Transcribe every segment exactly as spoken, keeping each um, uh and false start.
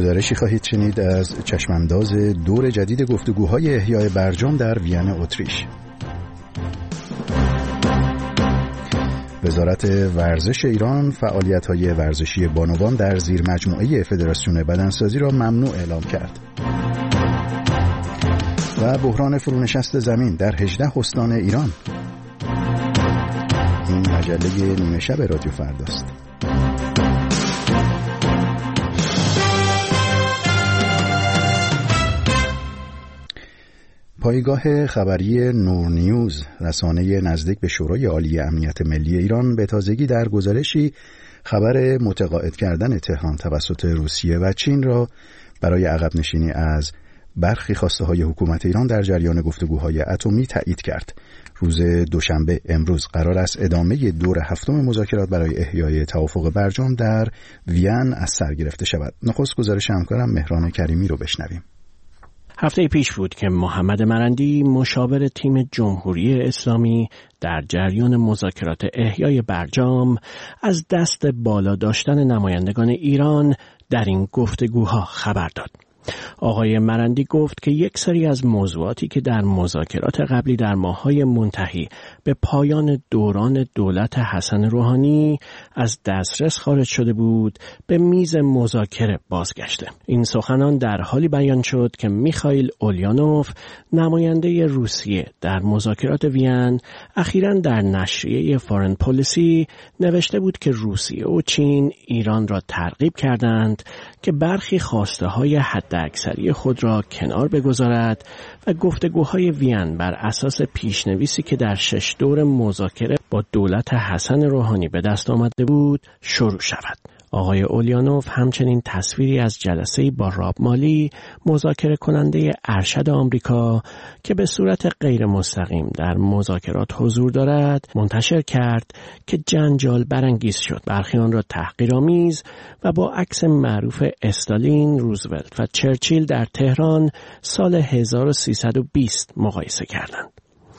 گزارشی خواهید شنید از چشمانداز دور جدید گفتگوهای احیای برجام در وین اتریش. وزارت ورزش ایران فعالیت‌های ورزشی بانوان در زیر مجموعه فدراسیون بدنسازی را ممنوع اعلام کرد. و بحران فرونشست زمین در هجده استان ایران. این مجله نیمه شب رادیو فرداست. پایگاه خبری نور نیوز، رسانه نزدیک به شورای عالی امنیت ملی ایران، به تازگی در گزارشی خبر متقاعد کردن تهران توسط روسیه و چین را برای عقب نشینی از برخی خواسته های حکومت ایران در جریان گفتگوهای اتمی تایید کرد. روز دوشنبه امروز قرار است ادامه دور هفتم مذاکرات برای احیای توافق برجام در وین از سر گرفته شود. نخست گزارش همکارم مهران کریمی رو بشنویم. هفته پیش بود که محمد مرندی، مشاور تیم جمهوری اسلامی در جریان مذاکرات احیای برجام، از دست بالا داشتن نمایندگان ایران در این گفتگوها خبر داد. آقای مرندی گفت که یک سری از موضوعاتی که در مذاکرات قبلی در ماه‌های منتهی به پایان دوران دولت حسن روحانی از دسترس خارج شده بود، به میز مذاکره بازگشته. این سخنان در حالی بیان شد که میخائیل اولیانوف، نماینده روسیه در مذاکرات وین، اخیراً در نشریه فارن پالیسی نوشته بود که روسیه و چین ایران را ترغیب کردند که برخی خواسته های حد اکثری خود را کنار بگذارد و گفتگوهای وین بر اساس پیشنویسی که در شش دور مذاکره با دولت حسن روحانی به دست آمده بود شروع شود. آقای اولیانوف همچنین تصویری از جلسه‌ای با راب مالی، مذاکره کننده ارشد آمریکا که به صورت غیر مستقیم در مذاکرات حضور دارد، منتشر کرد که جنجال برانگیز شد. برخی آن را تحقیرآمیز و با عکس معروف استالین، روزولت و چرچیل در تهران سال هزار و سیصد و بیست مقایسه کردند.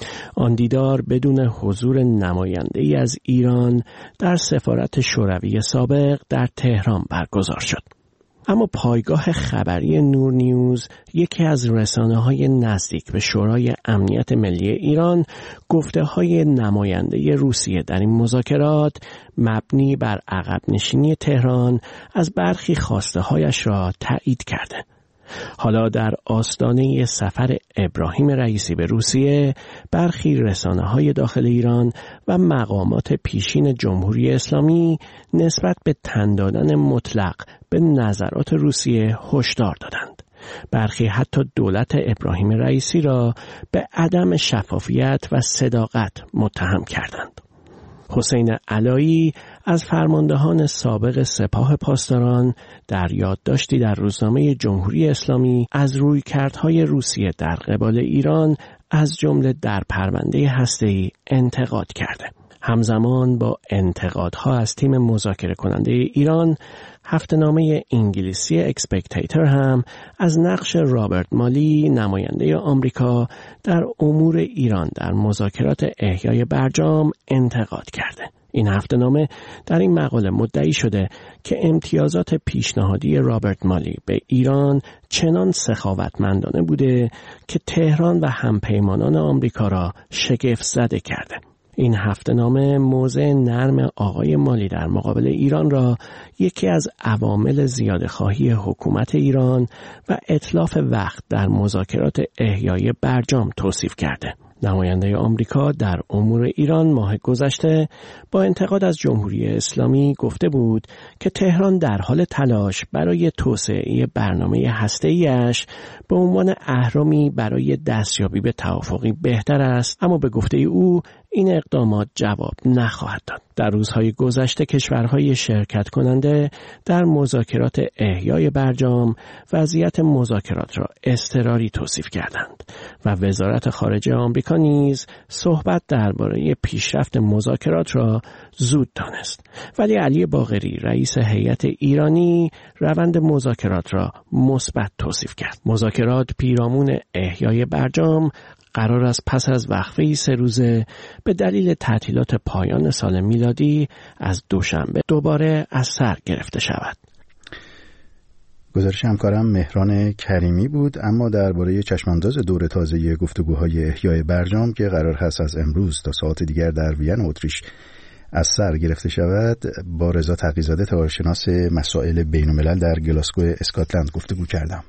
آن دیدار بدون حضور نماینده‌ای از ایران در سفارت شوروی سابق در تهران برگزار شد. اما پایگاه خبری نور نیوز، یکی از رسانه‌های نزدیک به شورای امنیت ملی ایران، گفته‌های نماینده روسیه در این مذاکرات مبنی بر عقب نشینی تهران از برخی خواسته‌هایش را تایید کرده. حالا در آستانه سفر ابراهیم رئیسی به روسیه، برخی رسانه‌های داخل ایران و مقامات پیشین جمهوری اسلامی نسبت به تن دادن مطلق به نظرات روسیه هشدار دادند. برخی حتی دولت ابراهیم رئیسی را به عدم شفافیت و صداقت متهم کردند. حسین علایی از فرماندهان سابق سپاه پاسداران در یادداشتی در روزنامه جمهوری اسلامی از رویکردهای روسیه در قبال ایران، از جمله در پرونده هسته‌ای، انتقاد کرده. همزمان با انتقادها از تیم مذاکره کننده ایران، هفته‌نامه انگلیسی اکسپکتیتر هم از نقش رابرت مالی، نماینده آمریکا در امور ایران در مذاکرات احیای برجام، انتقاد کرده. این هفته‌نامه در این مقاله مدعی شده که امتیازات پیشنهادی رابرت مالی به ایران چنان سخاوتمندانه بوده که تهران و همپیمانان آمریکا را شگفت زده کرده. این هفته‌نامه موضع نرم آقای مالی در مقابل ایران را یکی از عوامل زیاده‌خواهی حکومت ایران و اتلاف وقت در مذاکرات احیای برجام توصیف کرده. نماینده آمریکا در امور ایران ماه گذشته با انتقاد از جمهوری اسلامی گفته بود که تهران در حال تلاش برای توسعه برنامه هسته‌ای‌اش به عنوان اهرمی برای دستیابی به توافقی بهتر است، اما به گفته او این اقدامات جواب نخواهد داد. در روزهای گذشته کشورهای شرکت کننده در مذاکرات احیای برجام وضعیت مذاکرات را اضطراری توصیف کردند و وزارت خارجه آمریکا نیز صحبت درباره پیشرفت مذاکرات را زود دانست. ولی علی باقری، رئیس هیئت ایرانی، روند مذاکرات را مثبت توصیف کرد. مذاکرات پیرامون احیای برجام قرار است پس از وقفه‌ای سه روزه به دلیل تعطیلات پایان سال میلادی از دوشنبه دوباره از سر گرفته شود. گزارش همکارم مهران کریمی بود. اما درباره چشمانداز دور تازه گفتگوهای احیای برجام که قرار هست از امروز تا ساعت دیگر در وین اتریش از سر گرفته شود با رضا تقی‌زاده تاریخ‌شناس مسائل بین‌الملل در گلاسگو اسکاتلند گفتگو کردم.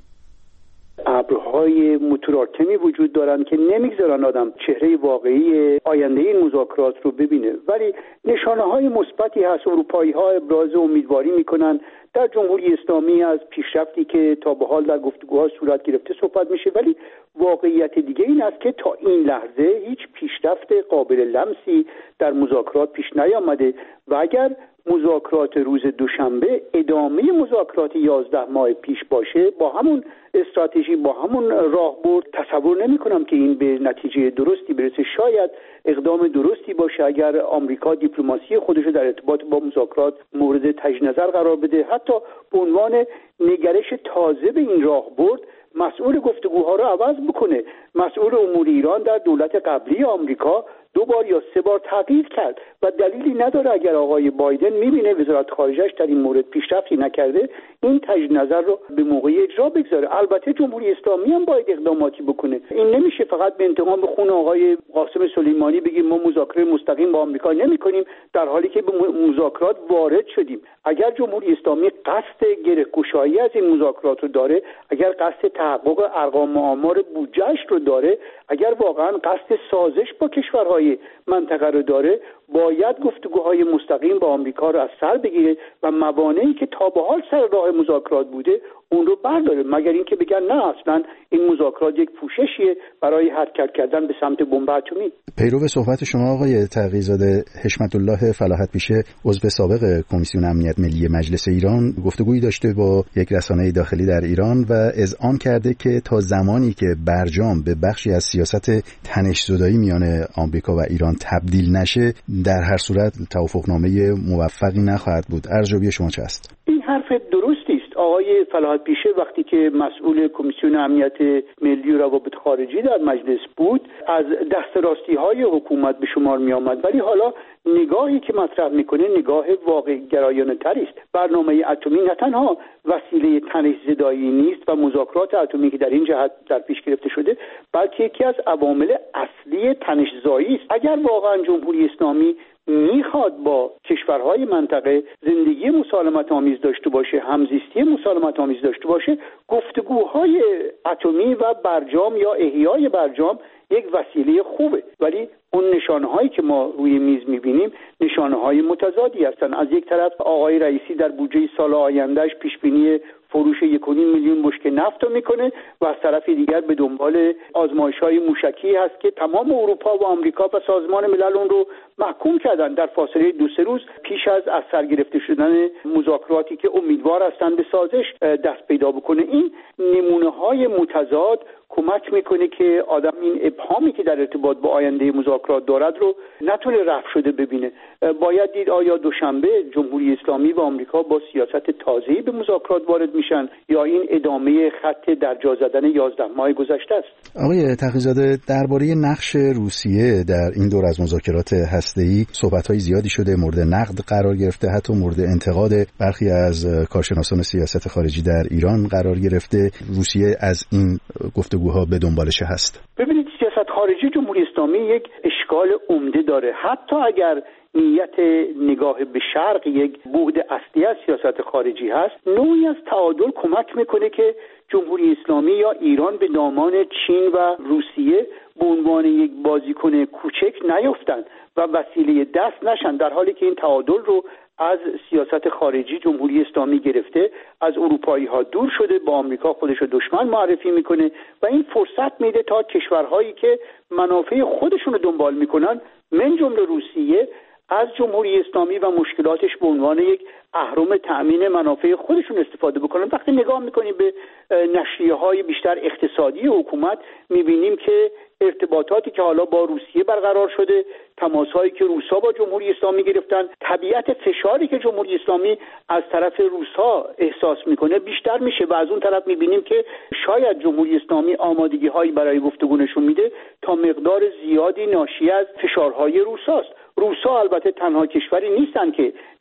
ابرهای متراکمی وجود دارند که نمیگذارن آدم چهره واقعی آینده این مذاکرات رو ببینه، ولی نشانه‌های مثبتی هست. اروپایی‌ها ابراز امیدواری میکنن. در جمهوری اسلامی از پیشرفتی که تا به حال در گفتگوها صورت گرفته صحبت میشه، ولی واقعیت دیگه این است که تا این لحظه هیچ پیشرفت قابل لمسی در مذاکرات پیش نیامده و اگر مذاکرات روز دوشنبه ادامه مذاکرات یازده ماه پیش باشه با همون استراتژی، با همون راهبرد، تصور نمی کنم که این به نتیجه درستی برسه. شاید اقدام درستی باشه اگر آمریکا دیپلماسی خودش در ارتباط با مذاکرات مورد تجدید نظر قرار بده، حتی به عنوان نگرش تازه به این راهبرد مسئول گفتگوها رو عوض بکنه. مسئول امور ایران در دولت قبلی آمریکا دو بار یا سه بار تغییر کرد و دلیلی نداره اگر آقای بایدن میبینه وزارت خارجه‌اش در این مورد پیشرفتی نکرده این تجدید نظر رو به موقعی اجرا بگذاره. البته جمهوری اسلامی هم باید اقداماتی بکنه. این نمیشه فقط به انتقام به خون آقای قاسم سلیمانی بگیم ما مذاکره مستقیم با آمریکا نمی‌کنیم در حالی که به مذاکرات وارد شدیم. اگر جمهوری اسلامی قصد گره‌گشایی از این مذاکرات رو داره، اگر قصد تحقق ارقام و آمار بودجه‌اش رو داره، اگر واقعا قصد سازش با کشورهای منطقه رو داره، باید گفتگوهای مستقیم با آمریکا رو از سر بگیره و موانعی که تا به حال سر راه مذاکرات بوده اون رو برداره، مگر اینکه بگن نه اصلا این مذاکرات یک پوششیه برای حرکت کردن به سمت بمب اتمی. پیرو صحبت شما آقای تقی‌زاده، حشمت الله فلاحت پیشه عضو سابق کمیسیون امنیت ملی مجلس ایران گفتگویی داشته با یک رسانه داخلی در ایران و اذعان کرده که تا زمانی که برجام به بخشی از سیاست تنش‌زدایی میان آمریکا و ایران تبدیل نشه در هر صورت توافقنامه موفقی نخواهد بود. ارزیابی شما چه است؟ این حرف درستی است. آقای فلاحت پیشه وقتی که مسئول کمیسیون امنیت ملی و روابط خارجی در مجلس بود از دست راستی های حکومت به شمار می آمد، ولی حالا نگاهی که مطرح میکنه نگاه واقع گرایانه تری است. برنامه اتمی نه تنها وسیله تنش‌زدایی نیست و مذاکرات اتمی که در این جهت در پیش گرفته شده، بلکه یکی از عوامل اصلی تنش‌زایی است. اگر واقعا جمهوری اسلامی میخواد با کشورهای منطقه زندگی مسالمت آمیز داشته باشه، همزیستی مسالمت آمیز داشته باشه، گفتگوهای اتمی و برجام یا احیای برجام یک وسیله خوبه، ولی اون نشانه‌هایی که ما روی میز می‌بینیم نشانه‌های متضادی هستند. از یک طرف آقای رئیسی در بودجه سال آیندهش پیش‌بینی فروش یک و نیم میلیون بشکه نفت رو میکنه و از طرف دیگر به دنبال آزمایش‌های موشکی هست که تمام اروپا و آمریکا و سازمان ملل اون رو محکوم کردن در فاصله دو سه روز پیش از از سر گرفته شدن مذاکراتی که امیدوار هستند به سازش دست پیدا بکنه. این نمونه‌های متضاد کمک میکنه که آدم این ابهامی که در ارتباط با آینده مذاکرات دارد رو نتونه رفع شده ببینه. باید دید آیا دوشنبه جمهوری اسلامی و آمریکا با سیاست تازه‌ای به مذاکرات وارد میشن یا این ادامه خط در جا زدن یازده ماه گذشته است. آقای تقی‌زاده، درباره نقش روسیه در این دور از مذاکرات هسته‌ای صحبت‌های زیادی شده، مورد نقد قرار گرفته، حتی مورد انتقاد برخی از کارشناسان سیاست خارجی در ایران قرار گرفته. روسیه از این گفتگوها به دنبالش هست. ببینید سیاست خارجی جمهوری اسلامی یک اشکال عمده داره. حتی اگر نیت نگاه به شرق یک بعد اصلی از سیاست خارجی هست، نوعی از تعادل کمک میکنه که جمهوری اسلامی یا ایران به دامان چین و روسیه به عنوان یک بازیکن کوچک نیفتند و وسیله دست نشن، در حالی که این تعادل رو از سیاست خارجی جمهوری اسلامی گرفته، از اروپایی ها دور شده، با آمریکا خودش رو دشمن معرفی میکنه و این فرصت میده تا کشورهایی که منافع خودشون رو دنبال میکنن من جمله روسیه از جمهوری اسلامی و مشکلاتش به عنوان یک اهرم تأمین منافع خودشون استفاده بکنن. وقتی نگاه میکنیم به نشریه های بیشتر اقتصادی حکومت میبینیم که ارتباطاتی که حالا با روسیه برقرار شده، تماس‌هایی که روس‌ها با جمهوری اسلامی گرفتن، طبیعت فشاری که جمهوری اسلامی از طرف روس‌ها احساس میکنه بیشتر میشه و از اون طرف میبینیم که شاید جمهوری اسلامی آمادگی‌هایی برای گفتگو نشون میده تا مقدار زیادی ناشی از فشارهای روس‌هاست. روس‌ها البته تنها کشوری نیستن که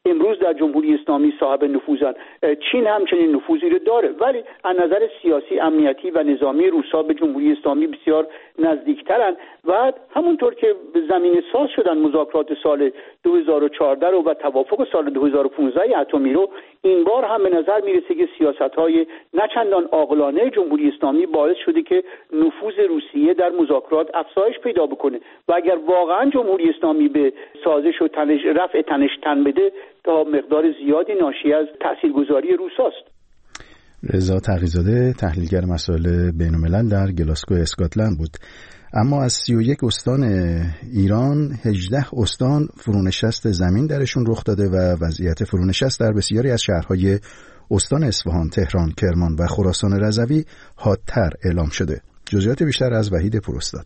امروز در جمهوری اسلامی صاحب نفوذن. چین همچنین نفوذی رو داره، ولی از نظر سیاسی، امنیتی و نظامی روس‌ها به جمهوری اسلامی بسیار نزدیکترن و همونطور که زمین ساز شدن مذاکرات سال دو هزار و چهارده رو و توافق سال دو هزار و پانزده اتمی رو، این بار هم به نظر میرسه که سیاست‌های نچندان عاقلانه جمهوری اسلامی باعث شده که نفوذ روسیه در مذاکرات افزایش پیدا بکنه و اگر واقعا جمهوری اسلامی به سازش و تنش رفع تنش تن بده، تا مقدار زیادی ناشی از تاثیرگذاری روساست. رضا تقی‌زاده، تحلیلگر مسائل بین‌الملل در گلاسگو اسکاتلند بود. اما از سی و یک استان ایران هجده استان فرونشست زمین درشون رخ داده و وضعیت فرونشست در بسیاری از شهرهای استان اصفهان، تهران، کرمان و خراسان رضوی حادتر اعلام شده. جزئیات بیشتر از وحید پوراستاد.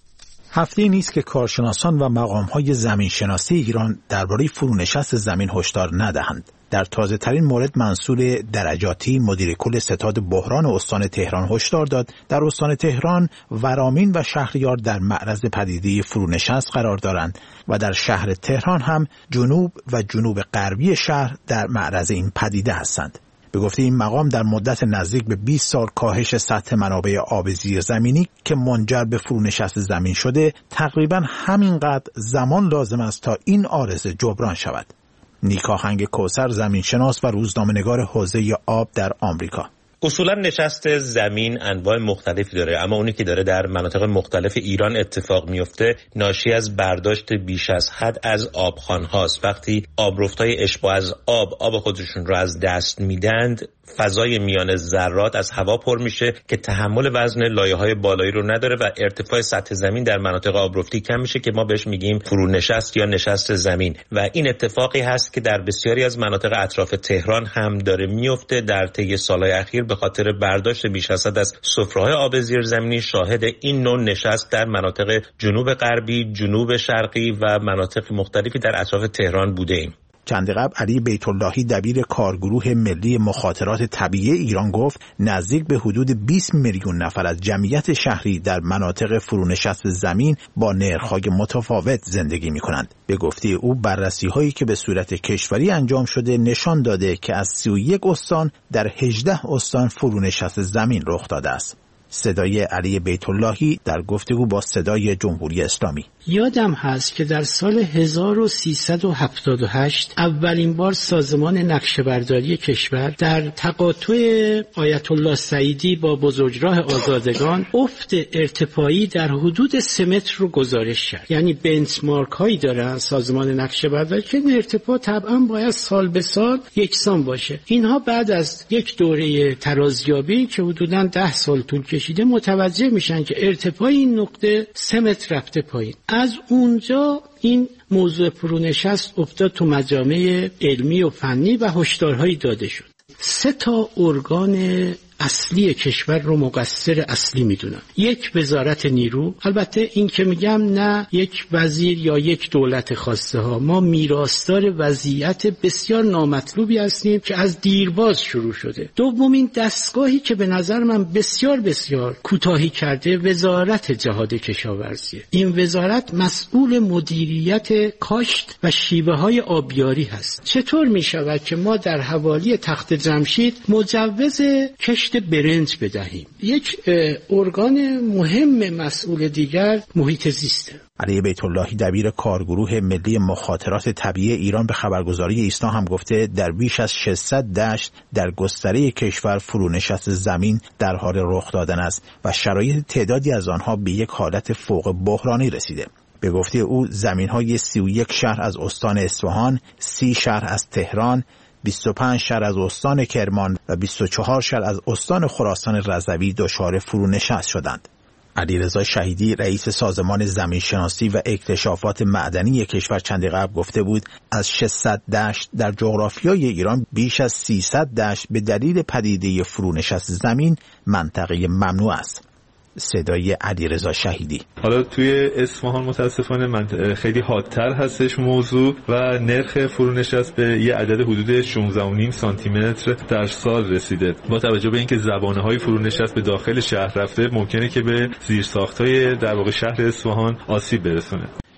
هفته‌ای نیست که کارشناسان و مقام‌های زمینشناسی ایران درباره فرونشست زمین هشدار ندهند. در تازه‌ترین مورد منصور درجاتی، مدیر کل ستاد بحران استان تهران، هشدار داد در استان تهران ورامین و شهریار در معرض پدیده فرونشست قرار دارند و در شهر تهران هم جنوب و جنوب غربی شهر در معرض این پدیده هستند. به گفته این مقام در مدت نزدیک به بیست سال کاهش سطح منابع آب زیرزمینی که منجر به فرونشست زمین شده، تقریباً همینقدر زمان لازم است تا این عارضه جبران شود. نیکا هنگ کوثر، زمینشناس و روزنامه‌نگار حوزه آب در آمریکا: اصولا نشست زمین انواع مختلفی داره، اما اونی که داره در مناطق مختلف ایران اتفاق میفته ناشی از برداشت بیش از حد از آبخوان هاست. وقتی آبرفتای اشباع از آب آب خودشون رو از دست میدند، فضای میان ذرات از هوا پر میشه که تحمل وزن لایه‌های بالایی رو نداره و ارتفاع سطح زمین در مناطق آبرفتی کم میشه که ما بهش میگیم فرونشست یا نشست زمین. و این اتفاقی هست که در بسیاری از مناطق اطراف تهران هم داره میفته. در طی سالهای اخیر به خاطر برداشت بیش از حد از سفره‌های آب زیرزمینی شاهد این نوع نشست در مناطق جنوب غربی، جنوب شرقی و مناطق مختلفی در اطراف تهران بوده ایم. چند قبل علی بیت اللهی، دبیر کارگروه ملی مخاطرات طبیعی ایران، گفت نزدیک به حدود بیست میلیون نفر از جمعیت شهری در مناطق فرونشست زمین با نرخ‌های متفاوت زندگی می‌کنند. به گفته او بررسی‌هایی که به صورت کشوری انجام شده نشان داده که از سی و یک استان در هجده استان فرونشست زمین رخ داده است. صدای علی بیت اللهی در گفتگو با صدای جمهوری اسلامی: یادم هست که در سال هزار و سیصد و هفتاد و هشت اولین بار سازمان نقشه‌برداری کشور در تقاطع آیت الله سعیدی با بزرگراه آزادگان افت ارتفاعی در حدود سه متر رو گزارش کرد. یعنی بنچمارک هایی دارن سازمان نقشه‌برداری که این ارتفاع طبعا باید سال به سال یکسان باشه. اینها بعد از یک دوره ترازیابی که حدوداً ده سال طول کشیده متوجه میشن که ارتفاع این نقطه سه متر رفته پایین. از اونجا این موضوع فرونشست افتاد تو مجامع علمی و فنی و هشدارهایی داده شد. سه تا ارگان اصلی کشور رو مقصر اصلی میدونم. یک، وزارت نیرو. البته این که میگم نه یک وزیر یا یک دولت خاصه ها، ما میراثدار وضعیت بسیار نامطلوبی هستیم که از دیرباز شروع شده. دومین دستگاهی که به نظر من بسیار بسیار کوتاهی کرده وزارت جهاد کشاورزی. این وزارت مسئول مدیریت کاشت و شیوه های آبیاری هست. چطور میشود که ما در حوالی تخت جمشید مجوز کشت برنج بدهیم؟ یک ارگان مهم مسئول دیگر محیط زیسته. علی بیت اللهی، دبیر کارگروه ملی مخاطرات طبیعی ایران، به خبرگزاری ایسنا هم گفته در بیش از ششصد دشت در گستره کشور فرونشست زمین در حال رخ دادن است و شرایط تعدادی از آنها به یک حالت فوق بحرانی رسیده. به گفته او زمین‌های سی و یک شهر از استان اصفهان، سی شهر از تهران، بیست و پنج شهر از استان کرمان و بیست و چهار شهر از استان خراسان رضوی دچار فرونشست شدند. علیرضا شهیدی، رئیس سازمان زمینشناسی و اکتشافات معدنی کشور، چندی قبل گفته بود از ششصد دشت در جغرافیای ایران بیش از سیصد دشت به دلیل پدیده فرونشست زمین منطقه ممنوع است. صدای علیرضا شهیدی: حالا توی اصفهان متاسفانه خیلی حادتر هستش موضوع و نرخ فرونشست به یه عدد حدود شانزده و نیم سانتی متر در سال رسیده. با توجه به اینکه زبانه‌های فرونشست به داخل شهر رفته، ممکنه که به زیرساخت‌های در واقع شهر اصفهان آسیب برسونه.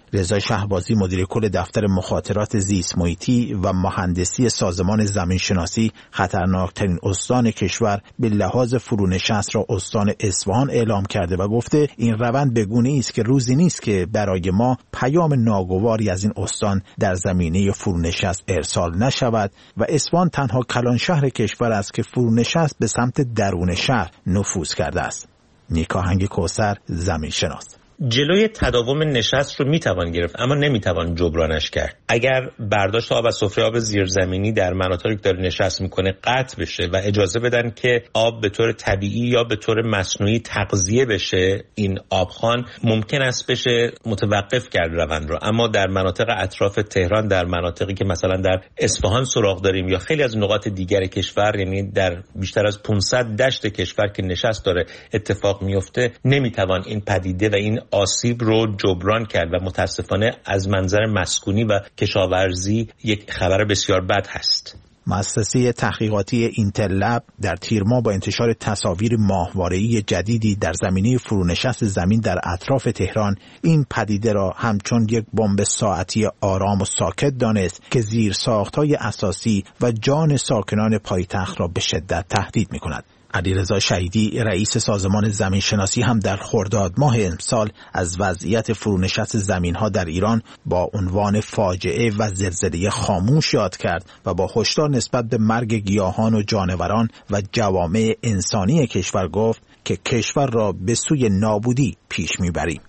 رضا شهبازی مدیر کل دفتر مخاطرات زیست محیطی و مهندسی سازمان زمینشناسی خطرناکترین استان کشور به لحاظ فرونشست را استان اصفهان اعلام کرده و گفته این روند به گونه‌ای است که روزی نیست که برای ما پیام ناگواری از این استان در زمینه فرونشست ارسال نشود و اصفهان تنها کلان شهر کشور است که فرونشست به سمت درون شهر نفوذ کرده است. نیکاهنگ کوثر، زمینشناس. جلوی تداوم نشست رو میتوان گرفت اما نمیتوان جبرانش کرد. اگر برداشت آب از سفره آب زیرزمینی در مناطقی که داره نشست میکنه قطع بشه و اجازه بدن که آب به طور طبیعی یا به طور مصنوعی تغذیه بشه، این آبخوان ممکن است بشه متوقف کرد روند رو. اما در مناطق اطراف تهران، در مناطقی که مثلا در اصفهان سراغ داریم یا خیلی از نقاط دیگر کشور، یعنی در بیشتر از پانصد دشت کشور که نشست داره اتفاق میفته، نمیتوان این پدیده و این آسیب رو جبران کرد و متاسفانه از منظر مسکونی و کشاورزی یک خبر بسیار بد هست. مؤسسه تحقیقاتی اینتل لب در تیر ماه با انتشار تصاویر ماهواره‌ای جدیدی در زمینه فرونشست زمین در اطراف تهران این پدیده را همچون یک بمب ساعتی آرام و ساکت دانست که زیرساخت‌های اساسی و جان ساکنان پایتخت را به شدت تهدید می‌کند. علیرضا شهیدی رئیس سازمان زمینشناسی هم در خرداد ماه امسال از وضعیت فرونشست زمین‌ها در ایران با عنوان فاجعه و زلزله خاموش یاد کرد و با هشدار نسبت به مرگ گیاهان و جانوران و جوامع انسانی کشور گفت که کشور را به سوی نابودی پیش می‌بریم.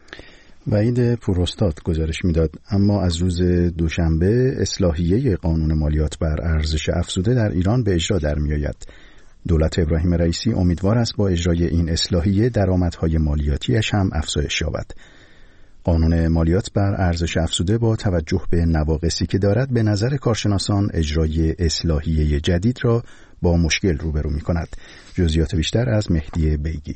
وحید پوراستاد گزارش میداد. اما از روز دوشنبه اصلاحیه قانون مالیات بر ارزش افزوده در ایران به اجرا در می‌آید. دولت ابراهیم رئیسی امیدوار است با اجرای این اصلاحیه درآمدهای مالیاتیش هم افزایش یابد. قانون مالیات بر ارزش افزوده با توجه به نواقصی که دارد به نظر کارشناسان اجرای اصلاحیه جدید را با مشکل روبرو می‌کند. جزئیات بیشتر از مهدی بیگی.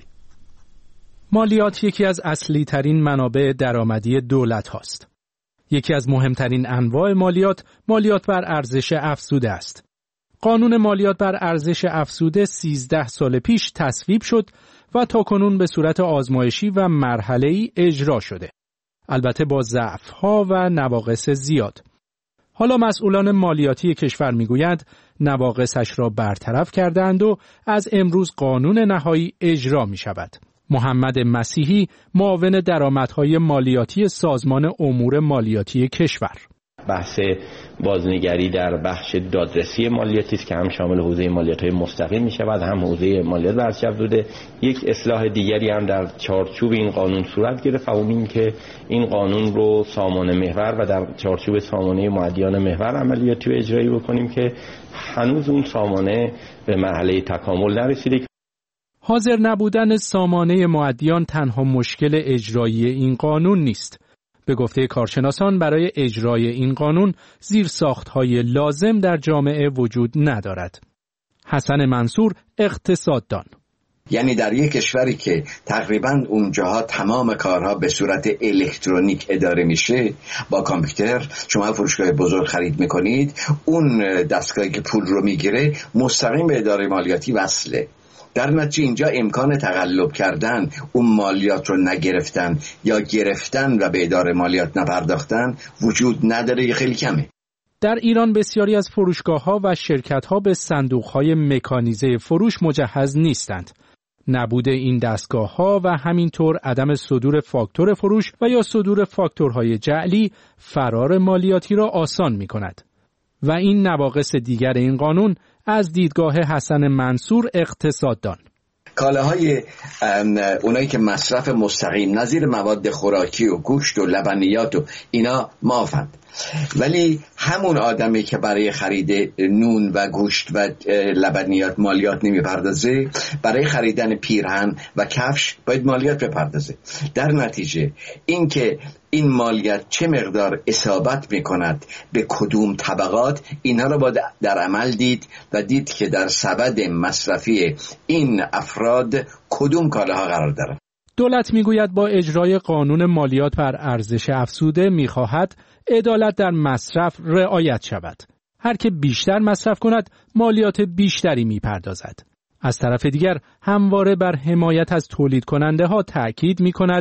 مالیات یکی از اصلی ترین منابع درآمدی دولت هاست. یکی از مهمترین انواع مالیات مالیات بر ارزش افزوده است. قانون مالیات بر ارزش افزوده سیزده سال پیش تصویب شد و تاکنون به صورت آزمایشی و مرحله‌ای اجرا شده. البته با ضعف‌ها و نواقص زیاد. حالا مسئولان مالیاتی کشور میگویند نواقصش را برطرف کردند و از امروز قانون نهایی اجرا می شود. محمد مسیحی معاون درآمدهای مالیاتی سازمان امور مالیاتی کشور: بحث بازنگری در بخش دادرسی مالیاتی است که هم شامل حوزه مالیات‌های مستقیم می‌شود، هم حوزه مالیات بر ارزش افزوده. یک اصلاح دیگری هم در چارچوب این قانون صورت گرفت، اون این که این قانون رو سامانه محور و در چارچوب سامانه معدیان محور عملیاتی و اجرایی بکنیم که هنوز اون سامانه به مرحله تکامل نرسیده. حاضر نبودن سامانه معدیان تنها مشکل اجرایی این قانون نیست. به گفته کارشناسان برای اجرای این قانون زیرساخت‌های لازم در جامعه وجود ندارد. حسن منصور، اقتصاددان: یعنی در یک کشوری که تقریباً اونجاها تمام کارها به صورت الکترونیک اداره میشه، با کامپیوتر شما فروشگاه بزرگ خرید میکنید، اون دستگاهی که پول رو میگیره مستقیم به اداره مالیاتی وصله. در نتیجه اینجا امکان تقلب کردن، اون مالیات رو نگرفتن یا گرفتن و به اداره مالیات نپرداختن وجود نداره، خیلی کمه. در ایران بسیاری از فروشگاه‌ها و شرکت‌ها به صندوق‌های مکانیزه فروش مجهز نیستند. نبود این دستگاه‌ها و همینطور عدم صدور فاکتور فروش و یا صدور فاکتورهای جعلی فرار مالیاتی را آسان می‌کند. و این نواقص دیگر این قانون از دیدگاه حسن منصور، اقتصاددان: کالاهای اونایی که مصرف مستقیم نظیر مواد خوراکی و گوشت و لبنیات و اینا معافند، ولی همون آدمی که برای خرید نون و گوشت و لبنیات مالیات نمیپردازه، برای خریدن پیرهن و کفش باید مالیات بپردازه. در نتیجه این که این مالیات چه مقدار اصابت میکند به کدوم طبقات، اینها رو باید در عمل دید و دید که در سبد مصرفی این افراد کدوم کالاها قرار دارد. دولت میگوید با اجرای قانون مالیات بر ارزش افزوده میخواهد عدالت در مصرف رعایت شود. هر که بیشتر مصرف کند مالیات بیشتری میپردازد. از طرف دیگر همواره بر حمایت از تولید کننده ها تأکید میکند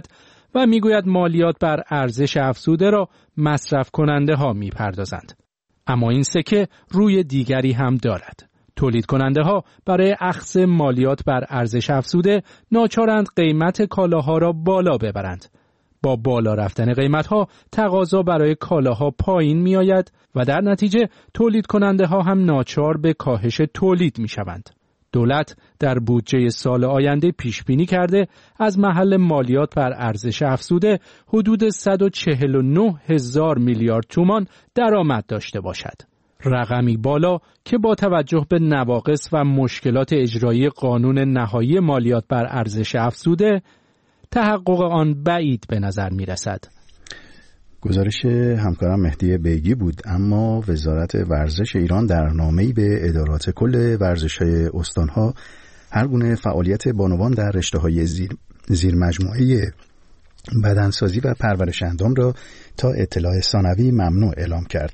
و میگوید مالیات بر ارزش افزوده را مصرف کننده ها میپردازند. اما این سکه روی دیگری هم دارد. تولید کننده ها برای اخذ مالیات بر ارزش افزوده ناچارند قیمت کالاها را بالا ببرند. با بالا رفتن قیمت ها تقاضا برای کالاها پایین می آید و در نتیجه تولید کننده ها هم ناچار به کاهش تولید می شوند. دولت در بودجه سال آینده پیش بینی کرده از محل مالیات بر ارزش افزوده حدود صد و چهل و نه هزار میلیارد تومان درآمد داشته باشد. رقمی بالا که با توجه به نواقص و مشکلات اجرایی قانون نهایی مالیات بر ارزش افزوده تحقق آن بعید به نظر می رسد. گزارش همکارم مهدی بیگی بود. اما وزارت ورزش ایران در نامه‌ای به ادارات کل ورزش‌های استان‌ها هر گونه فعالیت بانوان در رشته‌های زیر, زیر مجموعه بدنسازی و پرورش اندام را تا اطلاع ثانوی ممنوع اعلام کرد.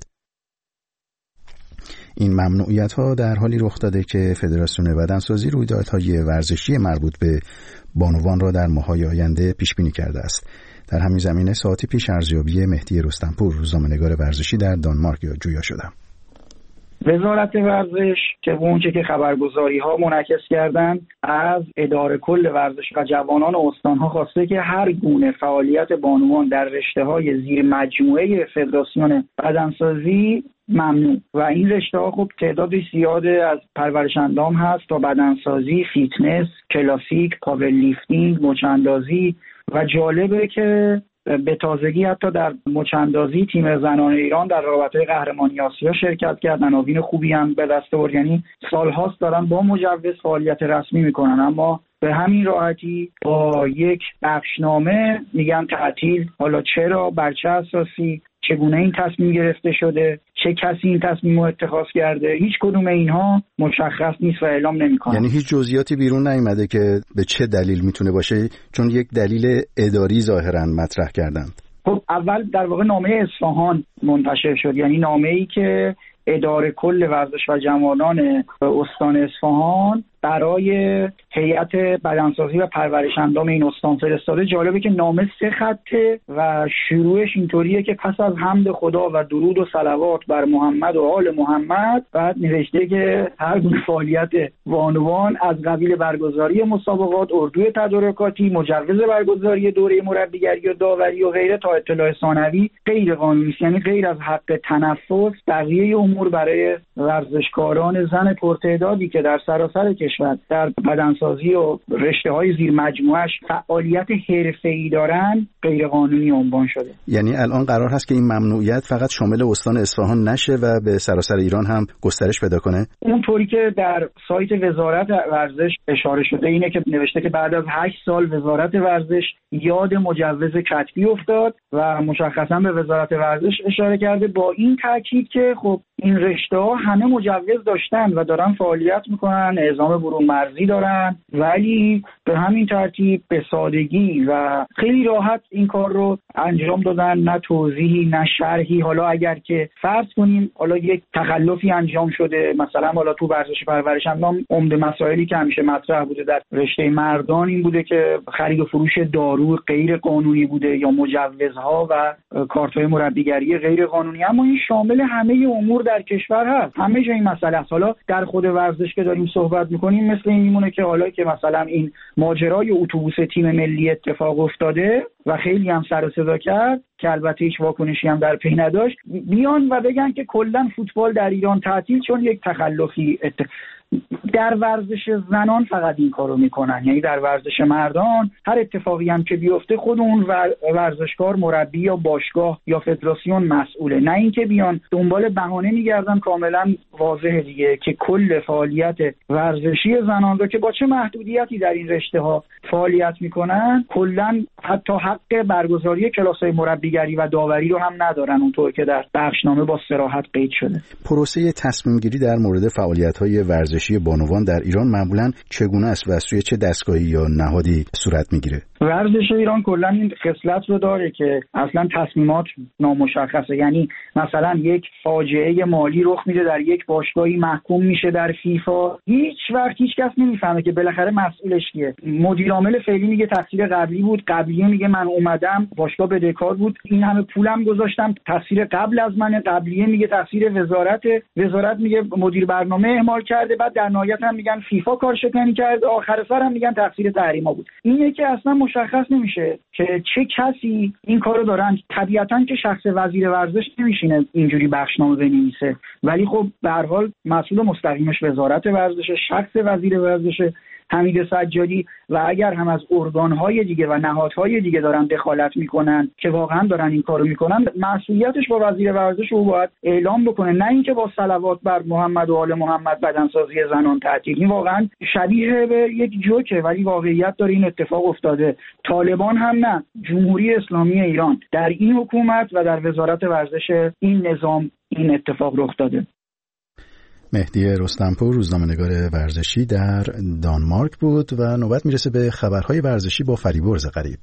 این ممنوعیت‌ها در حالی رخ داده که فدراسیون بدنسازی رویدادهای ورزشی مربوط به بانوان را در ماه‌های آینده پیش بینی کرده است. در همین زمینه ساعتی پیش ارزیابی مهدی رستمپور، روزنامه‌نگار ورزشی در دانمارک جویا شدم. وزارت ورزش که اونچه که خبرگزاری ها منعکس کردن از اداره کل ورزش و جوانان استان ها خواسته که هر گونه فعالیت بانوان در رشته های زیر مجموعه فدراسیون بدنسازی ممنوع و این رشته ها خب تعداد زیاد از پرورش اندام هست تا بدنسازی، فیتنس، کلاسیک، پاور لیفتینگ، مچاندازی و جالبه که به تازگی حتی در مچاندازی تیم زنان ایران در رقابت‌های قهرمانی آسیا شرکت کرد. عناوین خوبی هم به دست آورد، یعنی سال‌هاست دارن با مجوز فعالیت رسمی میکنن اما به همین راحتی با یک بخشنامه میگن تعطیل. حالا چرا، بر چه اساسی، چگونه این تصمیم گرفته شده، چه کسی این تصمیم رو اتخاذ کرده، هیچ کدوم اینها مشخص نیست و اعلام نمی‌کنه. یعنی هیچ جزئیاتی بیرون نیامده که به چه دلیل میتونه باشه، چون یک دلیل اداری ظاهراً مطرح کردند. خب اول در واقع نامه اصفهان منتشر شد، یعنی نامه‌ای که اداره کل ورزش و جوانان استان اصفهان برای هیئت بدنسازی و پرورش اندام این استان فرستاده. جالبه که نامه سه خطه و شروعش اینطوریه که پس از حمد خدا و درود و صلوات بر محمد و آل محمد، بعد نوشته که هر گونه فعالیت بانوان از قبیل برگزاری مسابقات، اردوی تدارکاتی، مجوز برگزاری دوره مربیگری و داوری و غیره تا اطلاع ثانوی غیر قانونی است، یعنی غیر از حق تنفس بقیه امور برای ورزشکاران زن پرتعدادی که در سراسر کشور در بدنسازی و رشته‌های زیر مجموعه‌اش فعالیت حرفه‌ای دارن غیر قانونی عنوان شده. یعنی الان قرار هست که این ممنوعیت فقط شامل استان اصفهان نشه و به سراسر ایران هم گسترش پیدا کنه؟ اونطوری که در سایت وزارت ورزش اشاره شده اینه که نوشته که بعد از هشت سال وزارت ورزش یاد مجوز کتبی افتاد و مشخصا به وزارت ورزش اشاره کرده، با این تاکید که خب این رشته‌ها همه مجوز داشتن و دارن فعالیت میکنن، اعزام برون مرزی دارن، ولی به همین ترتیب به سادگی و خیلی راحت این کار رو انجام دادن، نه توضیحی نه شرحی. حالا اگر که فرض کنیم حالا یک تخلفی انجام شده، مثلا حالا تو ورزش پرورش اندام عمده مسائلی که همیشه مطرح بوده در رشته مردان این بوده که خرید و فروش دارو غیر قانونی بوده یا مجوزها و کارت‌های مربیگری غیر قانونی، اما این شامل همه امور در کشور هست، همه جای این مسئله است. حالا در خود ورزش که داریم صحبت می‌کنیم مثل این میمونه که حالا که مثلا این ماجرای اتوبوس تیم ملی اتفاق افتاده و خیلی هم سر و صدا کرد که البته هیچ واکنشی هم در پی نداشت، بیان و بگن که کلا فوتبال در ایران تعطیل چون یک تخلفی ات... در ورزش زنان فقط این کارو میکنن، یعنی در ورزش مردان هر اتفاقی هم که بیفته خود اون ورزشکار، مربی یا باشگاه یا فدراسیون مسئوله، نه اینکه بیان دنبال بهانه میگردن. کاملا واضحه دیگه که کل فعالیت ورزشی زنان رو که با چه محدودیتی در این رشته ها فعالیت میکنن، کلا حتی حق برگزاری کلاس‌های مربیگری و داوری رو هم ندارن اونطور که در بخشنامه با صراحت قید شده. پروسه تصمیم گیری در مورد فعالیت‌های ورزشی بانوان در ایران معمولاً چگونه است و از سوی چه دستگاهی یا نهادی صورت میگیره؟ ورزش ایران کلا این خصلت رو داره که اصلا تصمیمات نامشخصه. یعنی مثلا یک فاجعه مالی رخ میده در یک باشگاهی، محکوم میشه در فیفا، هیچ وقت هیچ کس نمیفهمه که بالاخره مسئولش کیه. مدیر عامل فعلی میگه تقصیر قبلی بود، قبلیه میگه من اومدم باشگاه بدهکار بود، این همه پولم گذاشتم، تقصیر قبل از من، قبلیه میگه تقصیر وزارت، وزارت میگه مدیر برنامه اهمال کرده، بعد در نهایت هم میگن فیفا کارشکنی کرده، آخر سر هم میگن تقصیر تحریما بود. اینه که اصلا مشخص نمیشه که چه کسی این کارو دارن. طبیعتاً که شخص وزیر ورزش نمیشینه اینجوری بخشنامه بنویسه، ولی خب به هر حال مسئول مستقیمش وزارت ورزش، شخص وزیر ورزش حمید سجادی، و اگر هم از ارگان‌های دیگه و نهادهای دیگه دارن دخالت میکنن که واقعا دارن این کارو میکنن، مسئولیتش با وزیر ورزش رو باید اعلام بکنه، نه اینکه با صلوات بر محمد و آل محمد بدنسازی زنان تعطیل. این واقعا شبیه به یک جوکه، ولی واقعیت داره این اتفاق افتاده. طالبان هم نه، جمهوری اسلامی ایران در این حکومت و در وزارت ورزش این نظام این اتفاق رخ داده. مهدی رستمپور، روزنامه‌نگار ورزشی در دانمارک بود و نوبت میرسه به خبرهای ورزشی با فریبرز غریب.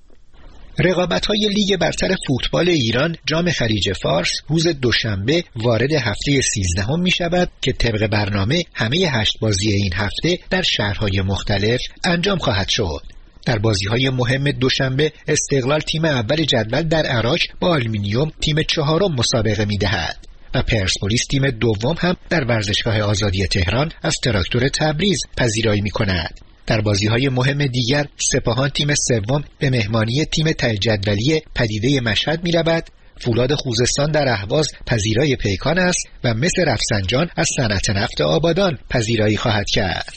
رقابت‌های لیگ برتر فوتبال ایران جام خلیج فارس روز دوشنبه وارد هفته سیزدهم می‌شود که طبق برنامه همه هشت بازی این هفته در شهرهای مختلف انجام خواهد شد. در بازی‌های مهم دوشنبه استقلال تیم اول جدول در عراق با آلومینیوم تیم چهارم مسابقه می‌دهد و پرسپولیس تیم دوم هم در ورزشگاه آزادی تهران از تراکتور تبریز پذیرایی می‌کند. در بازی‌های مهم دیگر سپاهان تیم سوم به مهمانی تیم ته جدولی پدیده مشهد می‌رود، فولاد خوزستان در اهواز پذیرای پیکان است و مس رفسنجان از صنعت نفت آبادان پذیرایی خواهد کرد.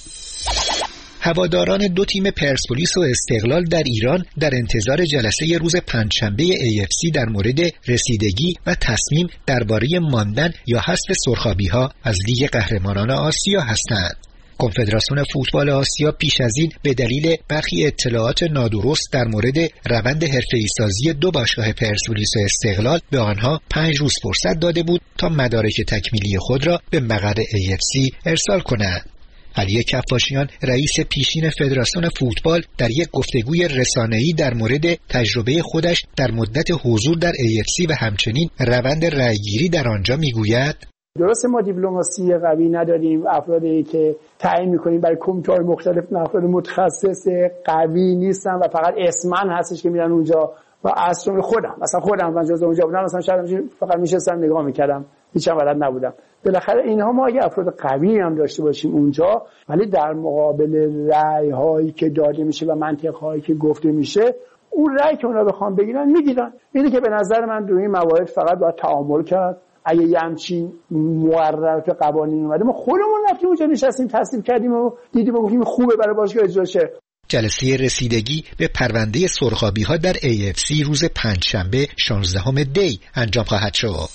هواداران دو تیم پرسپولیس و استقلال در ایران در انتظار جلسه روز پنجشنبه ای اف سی در مورد رسیدگی و تصمیم درباره ماندن یا حذف سرخابی‌ها از لیگ قهرمانان آسیا هستند. کنفدراسیون فوتبال آسیا پیش از این به دلیل برخی اطلاعات نادرست در مورد روند حرفه‌ای سازی دو باشگاه پرسپولیس و استقلال به آنها پنج روز فرصت داده بود تا مدارک تکمیلی خود را به مقر ای اف سی ارسال کنند. علی کفاشیان رئیس پیشین فدراسیون فوتبال در یک گفتگوی رسانه‌ای در مورد تجربه خودش در مدت حضور در ای اف سی و همچنین روند رأیگیری در آنجا میگوید: درسته ما دیپلماسی قوی نداریم، افرادی که تعیین میکنیم برای کمیته‌های مختلف افراد متخصص قوی نیستن و فقط اسمن هستش که میرن اونجا و اصلا خودم مثلا خودم من جزء اونجا بودم، مثلا شاید فقط میشستم نگاه میکردم، هیچم بلد نبودم. بالاخره اینها ما اگه افراد قوی هم داشته باشیم اونجا، ولی در مقابل رأی هایی که داده میشه و منطق هایی که گفته میشه، اون رأی که اونا بخوام بگیرن میگیرن. اینه که به نظر من روی این موارد فقط باید تعامل کرد. اگه یه همچین مقررات قوانین اومده، ما خودمون رفتیم اونجا نشستیم تصدیق کردیم و دیدیم و گفتیم خوبه برای باشگاه اجرا شه. جلسه رسیدگی به پرونده سرخابی‌ها در ای اف سی روز پنجشنبه شانزدهم دی انجام خواهد شد.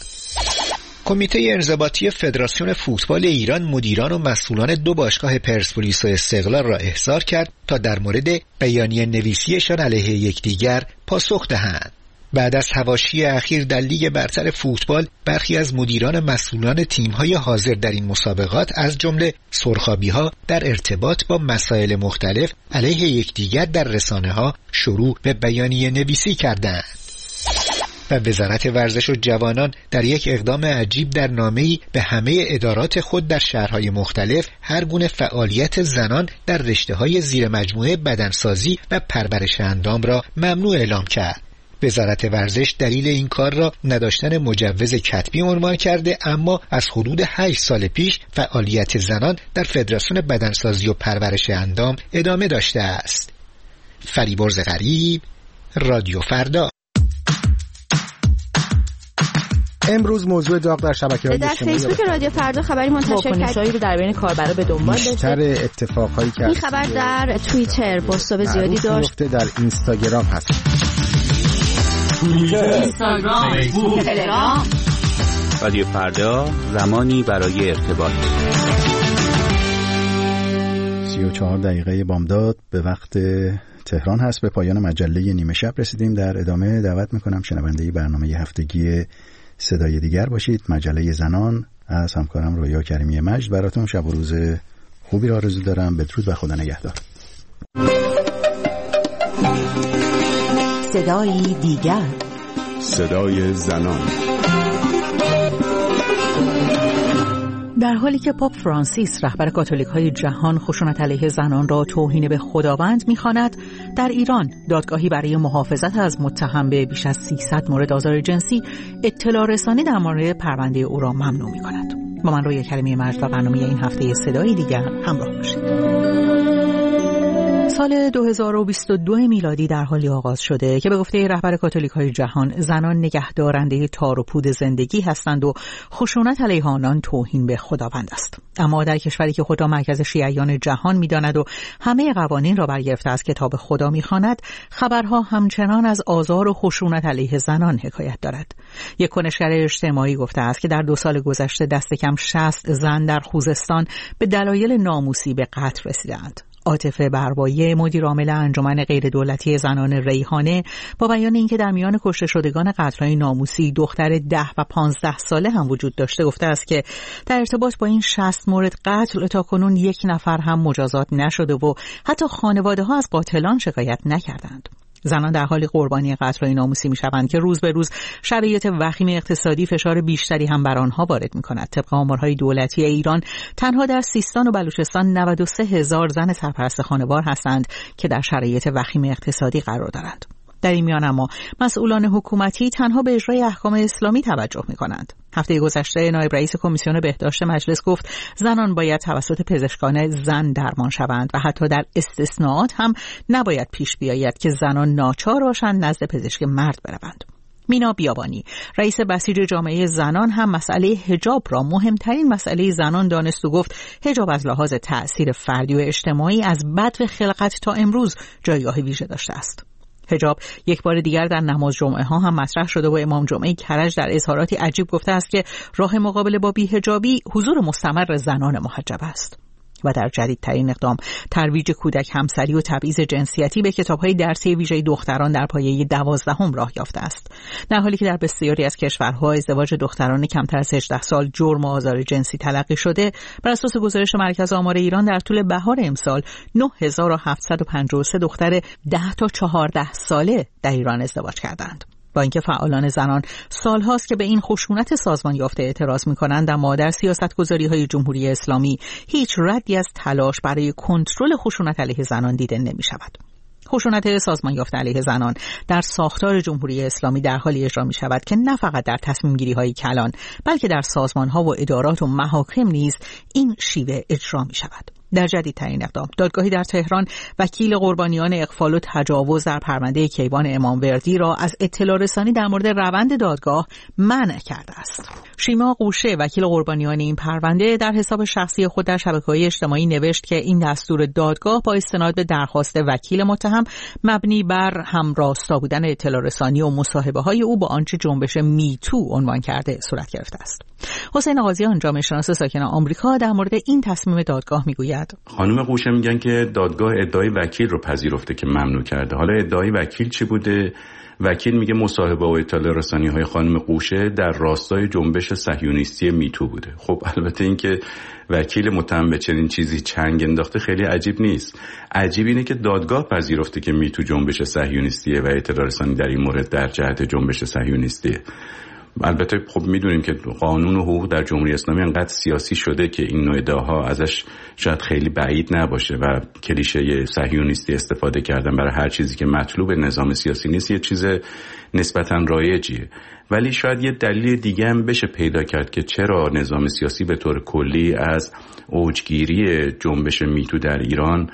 کمیته انضباطی فدراسیون فوتبال ایران مدیران و مسئولان دو باشگاه پرسپولیس و استقلال را احضار کرد تا در مورد بیانیه نویسیشان علیه یکدیگر پاسخ دهند. بعد از حواشی اخیر در لیگ برتر فوتبال، برخی از مدیران مسئولان تیم‌های حاضر در این مسابقات از جمله سرخابی‌ها در ارتباط با مسائل مختلف علیه یکدیگر در رسانه‌ها شروع به بیانیه نویسی کردند. و وزارت ورزش و جوانان در یک اقدام عجیب در نامه‌ای به همه ادارات خود در شهرهای مختلف هر گونه فعالیت زنان در رشته‌های زیر مجموعه بدنسازی و پرورش اندام را ممنوع اعلام کرد. وزارت ورزش دلیل این کار را نداشتن مجوز کتبی عنوان کرده، اما از حدود هشت سال پیش فعالیت زنان در فدراسیون بدنسازی و پرورش اندام ادامه داشته است. فریبرز غریب، رادیو فردا. امروز موضوع داغ در شبکه‌های در فیسبوک رادیو فردا خبری منتشر کردیم رو درباره کاربرا به دنبال داشته. بیشتر اتفاقایی که این خبر در توییتر پست‌های زیادی داشت. در اینستاگرام هست. اینستاگرام، فیسبوک، تلگرام. رادیو فردا، زمانی برای ارتباط. سی و چهار دقیقه بامداد به وقت تهران هست. به پایان مجله نیمه شب رسیدیم. در ادامه دعوت میکنم شنونده برنامه هفتگی صدای دیگر باشید. مجله زنان از همکارم رویا کریمی مجد براتون شب و روز خوبی را آرزو دارم. بدرود و خدا نگهدار. صدایی دیگر، صدای زنان. در حالی که پاپ فرانسیس رهبر کاتولیک‌های جهان خشونت علیه زنان را توهین به خداوند می‌خواند، در ایران دادگاهی برای محافظت از متهم به بیش از سیصد مورد آزار جنسی اطلاع رسانی در مورد پرونده او را ممنوع می‌کند. با من روی کلمه مرد و برنامه این هفته صدای دیگر همراه باشید. سال دو هزار و بیست و دو میلادی در حالی آغاز شده که به گفته رهبر کاتولیک‌های جهان زنان نگهدارنده تار و پود زندگی هستند و خشونت علیه آنان توهین به خداوند است. اما در کشوری که خود را مرکز شیعیان جهان می‌داند و همه قوانین را برگرفته از کتاب خدا می‌خواند، خبرها همچنان از آزار و خشونت علیه زنان حکایت دارد. یک کنشگر اجتماعی گفته است که در دو سال گذشته دست کم شصت زن در خوزستان به دلایل ناموسی به قتل رسیدند. عاطفه بربایی مدیر عامل انجمن غیر دولتی زنان ریحانه با بیان اینکه در میان کشته شدگان قتل‌های ناموسی دختر ده و پانزده ساله هم وجود داشته، گفته است که در ارتباط با این شصت مورد قتل تاکنون یک نفر هم مجازات نشده و حتی خانواده‌ها از قاتلان شکایت نکردند. زنان در حال قربانی قتل‌های ناموسی می‌شوند که روز به روز شرایط وخیم اقتصادی فشار بیشتری هم بر آنها وارد می‌کند. طبق آمارهای دولتی ایران تنها در سیستان و بلوچستان نود و سه هزار زن سرپرست خانوار هستند که در شرایط وخیم اقتصادی قرار دارند. در این میان اما مسئولان حکومتی تنها به اجرای احکام اسلامی توجه می‌کنند. هفته گذشته نایب رئیس کمیسیون بهداشت مجلس گفت زنان باید توسط پزشکان زن درمان شوند و حتی در استثناءات هم نباید پیش بیاید که زنان ناچار باشند نزد پزشک مرد بروند. مینا بیابانی رئیس بسیج جامعه زنان هم مسئله حجاب را مهمترین مسئله زنان دانست و گفت حجاب از لحاظ تأثیر فردی و اجتماعی از بدو خلقت تا امروز جایگاه ویژه داشته است. حجاب یک بار دیگر در نماز جمعه ها هم مطرح شده و امام جمعه کرج در اظهاراتی عجیب گفته است که راه مقابله با بی‌حجابی حضور مستمر زنان محجب است. و در جدیدترین اقدام ترویج کودک همسری و تبعیض جنسیتی به کتاب‌های درسی ویژه دختران در پایه دوازدهم راه یافته است. در حالی که در بسیاری از کشورها ازدواج دختران کمتر از هجده سال جرم و آزار جنسی تلقی شده، بر اساس گزارش مرکز آمار ایران در طول بهار امسال نه هزار و هفتصد و پنجاه و سه دختر ده تا چهارده ساله در ایران ازدواج کردند. با اینکه فعالان زنان سالهاست که به این خشونت سازمان یافته اعتراض می‌کنند، اما در سیاست‌گذاری‌های جمهوری اسلامی هیچ ردی از تلاش برای کنترل خشونت علیه زنان دیده نمی‌شود. خشونت سازمان یافته علیه زنان در ساختار جمهوری اسلامی در حالی اجرا می‌شود که نه فقط در تصمیم‌گیری‌های کلان، بلکه در سازمان‌ها و ادارات و محاکم نیز این شیوه اجرا می‌شود. در جدیدترین اقدام دادگاهی در تهران وکیل قربانیان اغفال و تجاوز در پرونده کیوان اماموردی را از اطلاع رسانی در مورد روند دادگاه منع کرده است. شیما قوشه وکیل قربانیان این پرونده در حساب شخصی خود در شبکه‌های اجتماعی نوشت که این دستور دادگاه با استناد به درخواست وکیل متهم مبنی بر همراستا بودن اطلاع رسانی و مصاحبه‌های او با آنچه جنبش میتو عنوان کرده صورت گرفته است. حسین قاضیان جامعه شناس ساکن آمریکا در مورد این تصمیم دادگاه میگوید خانم قوشه میگن که دادگاه ادعای وکیل رو پذیرفته که ممنوع کرده. حالا ادعای وکیل چی بوده؟ وکیل میگه مصاحبه و اطلاع رسانی های خانم قوشه در راستای جنبش صهیونیستی میتو بوده. خب البته این که وکیل متهم به چنین چیزی چنگ انداخته خیلی عجیب نیست. عجیب اینه که دادگاه پذیرفته که میتو جنبش صهیونیستیه و اطلاع رسانی در این مورد در جهت جنبش صهیونیستیه. البته خب میدونیم که قانون و حقوق در جمهوری اسلامی انقدر سیاسی شده که این نوع ادعاها ازش شاید خیلی بعید نباشه و کلیشه صهیونیستی استفاده کردن برای هر چیزی که مطلوب نظام سیاسی نیست یه چیز نسبتاً رایجیه. ولی شاید یه دلیل دیگه هم بشه پیدا کرد که چرا نظام سیاسی به طور کلی از اوجگیری جنبش میتو در ایران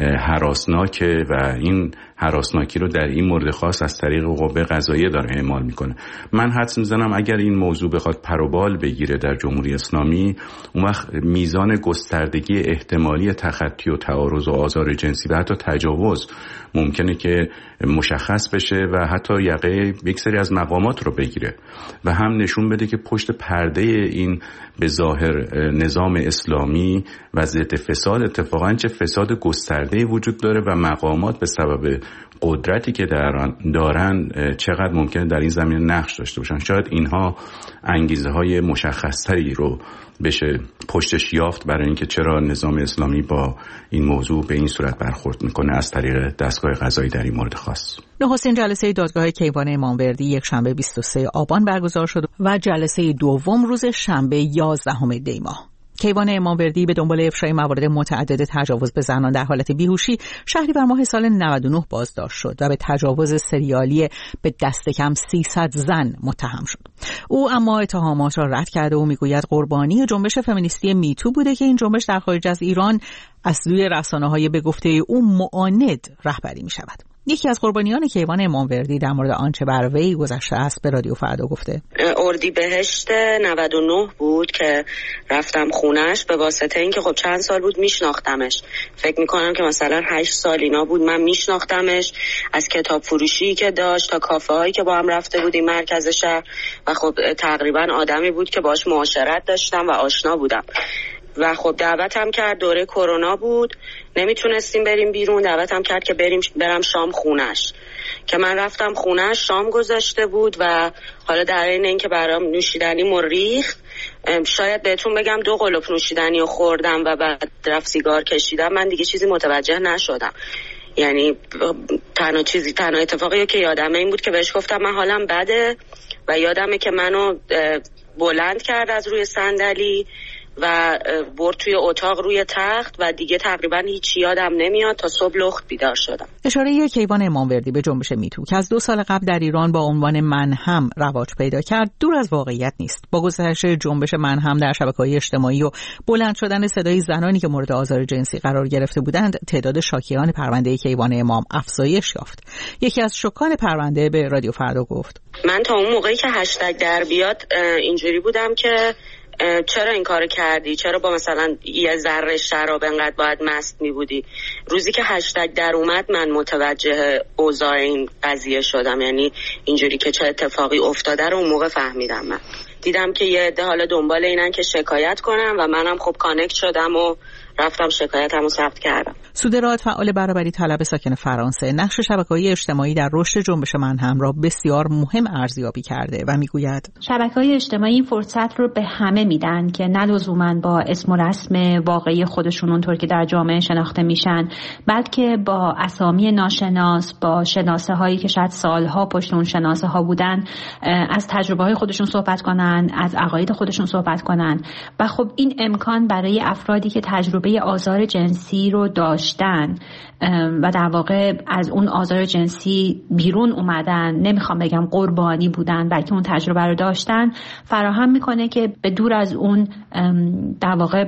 هراسناکه و این هراسناکی رو در این مورد خاص از طریق قوه قضاییه داره اعمال میکنه. من حدس میزنم اگر این موضوع بخواد پروبال بگیره در جمهوری اسلامی، اون وقت میزان گستردگی احتمالی تخطی و تعارض و آزار جنسی و حتی تجاوز ممکنه که مشخص بشه و حتی یقه یک سری از مقامات رو بگیره و هم نشون بده که پشت پرده این به ظاهر نظام اسلامی و ضد فساد اتفاقا چه فساد گسترده وجود داره و مقامات به سبب قدرتی که در دارن چقدر ممکنه در این زمینه نقش داشته باشن. شاید اینها انگیزه های مشخصتری رو بشه پشتش یافت برای اینکه چرا نظام اسلامی با این موضوع به این صورت برخورد میکنه از طریق دستگاه قضایی در این مورد خاص. نخستین جلسه دادگاه کیوان اماموردی یک شنبه بیست و سوم آبان برگزار شد و جلسه دوم روز شنبه یازدهم دی ماه. کیوان اماموردی به دنبال افشای موارد متعدد تجاوز به زنان در حالت بیهوشی شهریور ماه سال نود و نه بازداشت شد و به تجاوز سریالی به دست کم سیصد زن متهم شد. او اما اتهامات را رد کرده و میگوید قربانی جنبش فمینیستی میتو بوده که این جنبش در خارج از ایران از سوی رسانه‌های به گفته او معاند رهبری می‌شود. یکی از قربانیان کیوان اماموردی در مورد آنچه بر وی گذشته است به رادیو فردا گفته: اردیبهشت نود و نه بود که رفتم خونش به واسطه اینکه خب چند سال بود میشناختمش. فکر میکنم که مثلا هشت سال اینا بود من میشناختمش، از کتاب فروشی که داشت تا کافه هایی که با هم رفته بودیم مرکز شهر، و خب تقریبا آدمی بود که باش معاشرت داشتم و آشنا بودم. و خب دعوتم کرد، دوره کرونا بود، نمیتونستیم بریم بیرون، دعوتم کرد که بریم برم شام خونش، که من رفتم خونش، شام گذاشته بود و حالا در این اینکه برام نوشیدنی مریخت، شاید بهتون بگم دو قلوب نوشیدنی رو خوردم و بعد رفت سیگار کشیدم. من دیگه چیزی متوجه نشدم. یعنی تنها چیزی تنها اتفاقی که یادمه این بود که بهش گفتم من حالم بده، و یادمه که منو بلند کرد از روی صندلی و برد توی اتاق روی تخت و دیگه تقریبا هیچ یادم نمیاد تا صبح لخت بیدار شدم. اشاره کیوان اماموردی به جنبش میتو که از دو سال قبل در ایران با عنوان من هم رواج پیدا کرد دور از واقعیت نیست. با گسترش جنبش من هم در شبکه‌های اجتماعی و بلند شدن صدای زنانی که مورد آزار جنسی قرار گرفته بودند، تعداد شاکیان پرونده کیوان امام افزایش یافت. یکی از شکان پرونده به رادیو فردا گفت: من تا اون موقعی که هشتگ در بیاد اینجوری بودم که چرا این کارو کردی؟ چرا با مثلا یه ذره شراب انقدر باید مست می بودی؟ روزی که هشتگ در اومد من متوجه اوضاع این قضیه شدم، یعنی اینجوری که چه اتفاقی افتاده رو اون موقع فهمیدم. من دیدم که یه عده حالا دنبال اینن که شکایت کنم و منم خب کانکت شدم و رفتم شکایتمو ثبت کردم. سودراد، فعال برابری طلب ساکن فرانسه، نقش شبکه‌های اجتماعی در رشد جنبش من هم را بسیار مهم ارزیابی کرده و میگوید شبکه‌های اجتماعی این فرصت رو به همه میدن که نه لزوماً با اسم و رسم واقعی خودشون اونطور که در جامعه شناخته میشن، بلکه با اسامی ناشناس، با شناسه هایی که شاید سالها پشت اون شناسه ها بودن، از تجربه های خودشون صحبت کنن، از عقاید خودشون صحبت کنن. و خب این امکان برای افرادی که تجربه آزار جنسی رو داشتن و در واقع از اون آزار جنسی بیرون اومدن، نمیخوام بگم قربانی بودن بلکه اون تجربه رو داشتن، فراهم میکنه که به دور از اون در واقع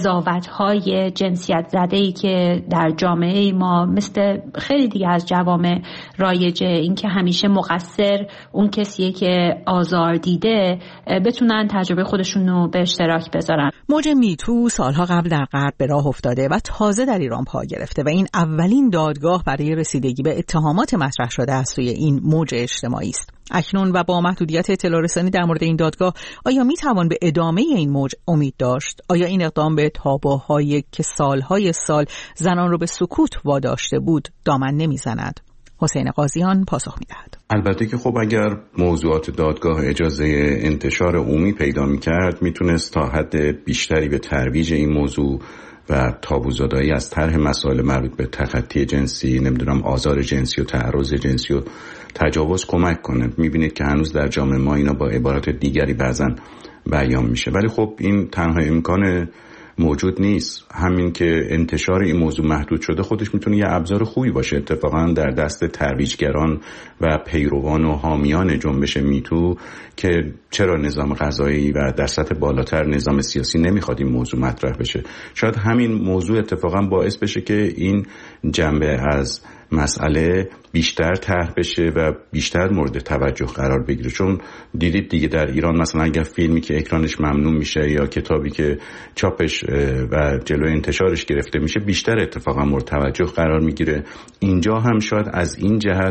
قضاوت‌های جنسیت زده‌ای که در جامعه ما مثل خیلی دیگه از جوامع رایجه، این که همیشه مقصر اون کسیه که آزار دیده، بتونن تجربه خودشون رو به اشتراک بذارن. موج میتو سالها قبل در غرب به راه افتاده و تازه در ایران پا گرفته و این اولین دادگاه برای رسیدگی به اتهامات مطرح شده از سوی این موج اجتماعی است. اکنون و با محدودیت اطلاع رسانی در مورد این دادگاه، آیا می توان به ادامه این موج امید داشت؟ آیا این اقدام به تابوهایی که سالهای سال زنان رو به سکوت واداشته بود دامن نمیزند؟ حسین قاضیان پاسخ میدهد. البته که خب اگر موضوعات دادگاه اجازه انتشار عمومی پیدا میکرد، میتونست تا حد بیشتری به ترویج این موضوع و تابوزدایی از طرح مسائل مربوط به تخطی جنسی، نمیدونم آزار جنسی و تعرض جنسی و تجاوز کمک کنه. میبینید که هنوز در جامعه ما اینا با عبارات دیگری بعضن بیان میشه، ولی خب این تنها امکان موجود نیست. همین که انتشار این موضوع محدود شده خودش میتونه یه ابزار خوبی باشه اتفاقا در دست ترویجگران و پیروان و حامیان جنبش میتو که چرا نظام قضایی و در سطح بالاتر نظام سیاسی نمیخواد این موضوع مطرح بشه. شاید همین موضوع اتفاقا باعث بشه که این جنبه از مسئله بیشتر طرح بشه و بیشتر مورد توجه قرار بگیره. چون دیدید دیگه در ایران مثلا اگر فیلمی که اکرانش ممنوع میشه یا کتابی که چاپش و جلوی انتشارش گرفته میشه بیشتر اتفاقا مورد توجه قرار میگیره. اینجا هم شاید از این جهت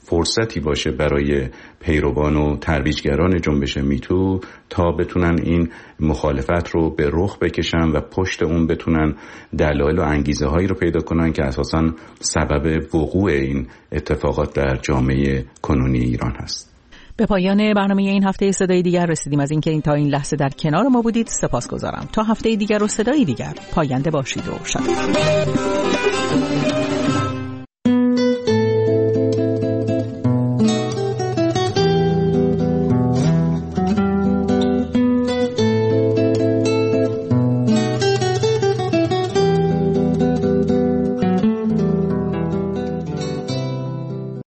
فرصتی باشه برای پیروان و ترویجگران جنبش میتو تا بتونن این مخالفت رو به رخ بکشن و پشت اون بتونن دلایل و انگیزه هایی رو پیدا کنن که اساساً سبب وقوع این اتفاقات در جامعه کنونی ایران هست. به پایان برنامه این هفته صدای دیگر رسیدیم. از اینکه این تا این لحظه در کنار ما بودید سپاسگزارم. تا هفته دیگر و صدای دیگر پاینده باشید و شاد.